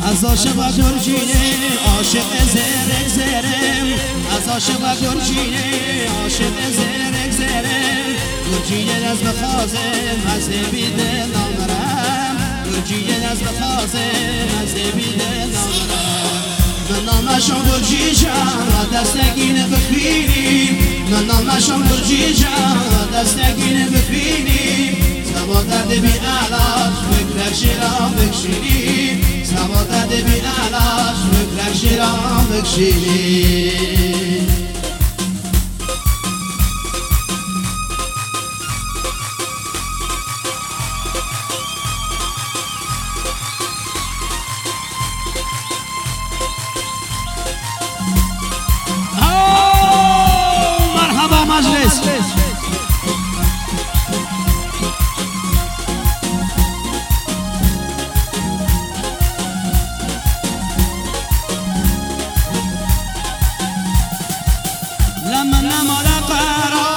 از عاشق و گرجینه عاشق زرک زرم از عاشق و گرجینه عاشق زرک زرم گرجینه از بخوازم از بیده نامرم گرجینه از بخوازم از بیده نامرم من نامشم گرجیشم و دستگینه بخوینیم من نامشم گرجیشم و دستگینه بخوینیم سوا درد بی علاج فکر شیران بکشینیم سوا درد بی علاج فکر شیران بکشینیم مرحبا مجلس لما نمر قرار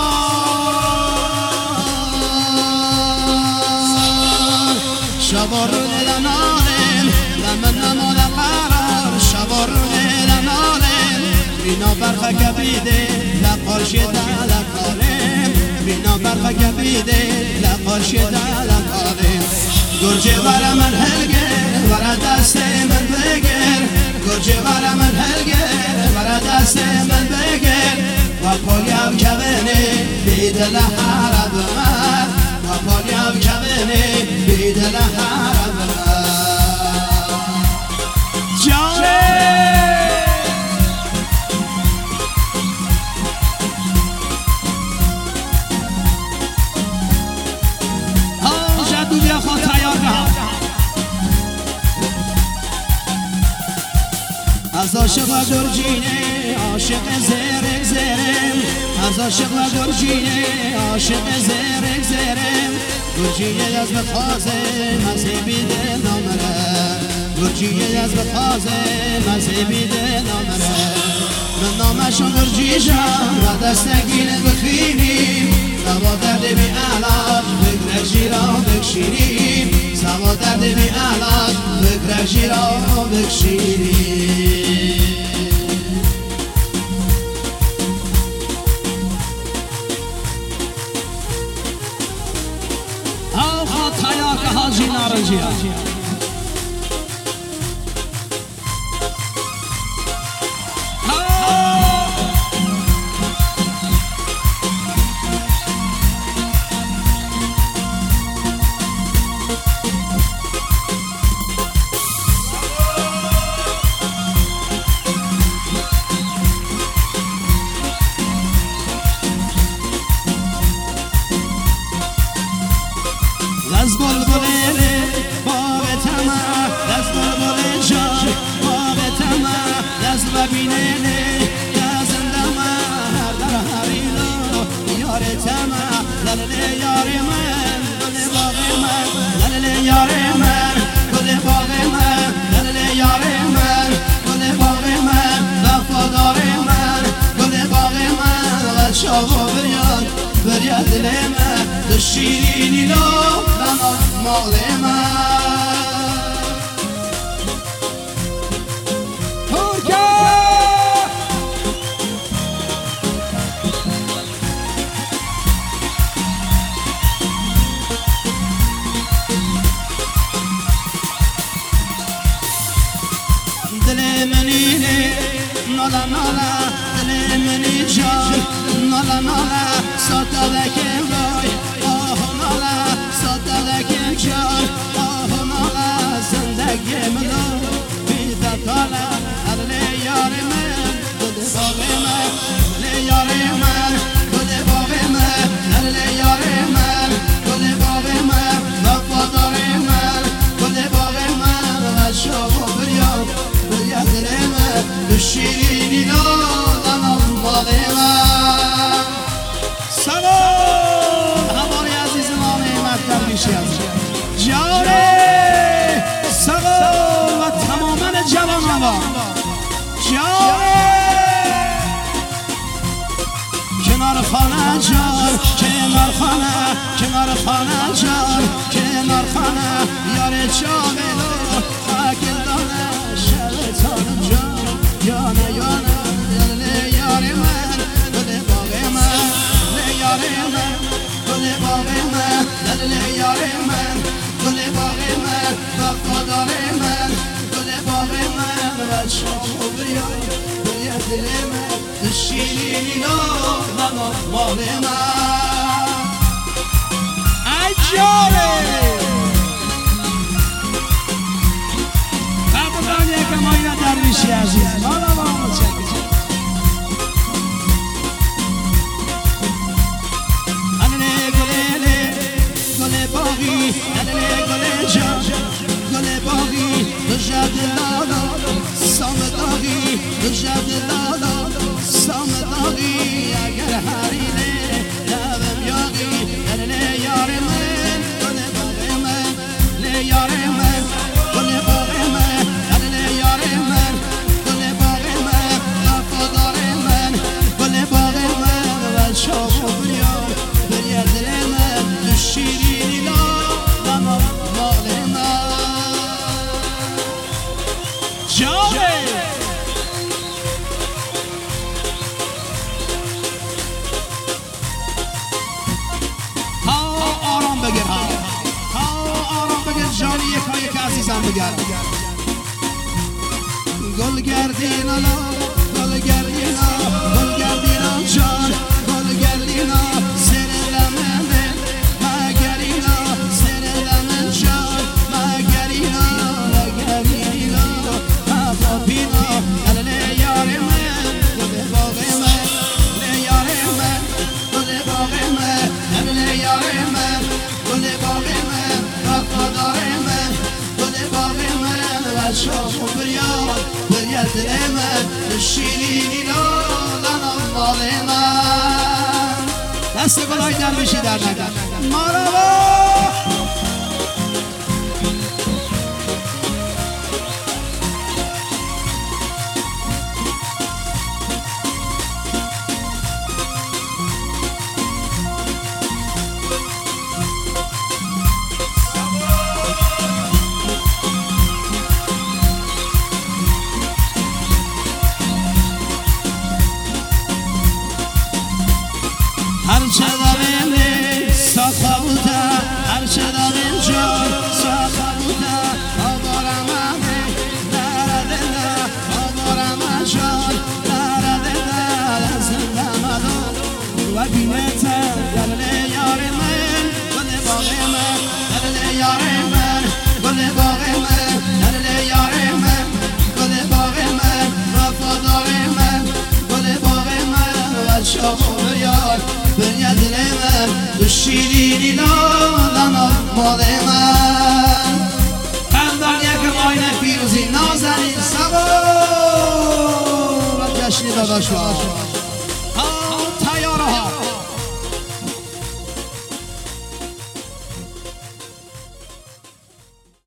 شبار لنالم لما نمر قرار شبار لنالم بینا برخ کبیده لقارشده لقالم بینا برخ کبیده لقارشده لقالم گرجه برا من هلگر برا دست من بگر گرجه برا من هلگر برا دست من بگر و پایم کبنه بیدل حرب من و پایم کبنه بیدل حرب من جانه جدو خود تیار که از عاشق و گرجینه عاشق زرک زرم از عاشق و گرجینه عاشق زرک زرم گرجینه از بخوازم از بیده نامرم گرجینه از بخوازم از بیده نامرم من نامشم گرجیشم و دستگینه بخوینیم سوا درد بی علاج فکر شیران بکشینیم سوا درد بی علاج فکر شیران بکشینیم آخا تیاک حاجی نارنجی از بلبله باغ تمام از بلبله جان باغ تمام از ببینه در هریلو یار تمام لله یار من گل باغ من لله یار من گل باغ من لله یار من گل باغ من وفادار من گل باغ من و شاو بریاد دل من تو شیرینی لو مال من دل منینه نالا نالا دل منی جان نالا نالا ساتا دکم رای آه نالا ساتا دکم جان آه نالا زندگی منو بیدا کالا دل یار من دل باغ من دل یار من دل باغ من دل یار من دل باغ من وفادار من دل باغ من و شاو بریاد دل من تو شیرینی دادم باغ من سلام همانی عزیز ما نعمت در میشی از جاره سلام و تماما جوان ما جاره کنار خانه جان کنار خانه جان کنار خانه یار چاولو خاک دانه بچه ها بیار بیا دل من شیرینی لالا مال من عجاله فرمودان یکم آینه درویشی عزیز مالا با همون چکه گل باقی گل جان گل باقی دو جد لالا سام داغی دو جد لالا سام داغی اگر هرینه لبم یاقی دل یار من گل باقی من لیار من گل باقی من دل یار من گل باقی من وفادار من گل باقی من و شام و بیار بیا دل من شیرینی لالا مال من جاله آرام بگیر آرام بگیر جانی یک عزیزم بگیر گل گردینا گل گردینا گل گردینا جان گل گردینا سر لمنه مگرینا سر لمن جان مگرینا مگرینا افاپینا گل یار من گل باغ من یار من گل باغ من گل یار من گل باغ من وفادار من گل باغ من و شام بریاد بریاد دل من شیرینی لالا مال من دست گلای درویشی در نگر مارابا هرچه داریم ساخته بوده هرچه داریم جان ساخته بوده آبارم همه درده ده آبارم جان درده ده زنده مدار و بینته دل یار من گل باغ من دل یار من گل باغ من دل یار من گل باغ من وفادار من گل باغ من و شاخو یار بنیاد دل من شیرینی لالا مال من خندان یکم آینه پیروزی نازنین سبا و جشنی داداش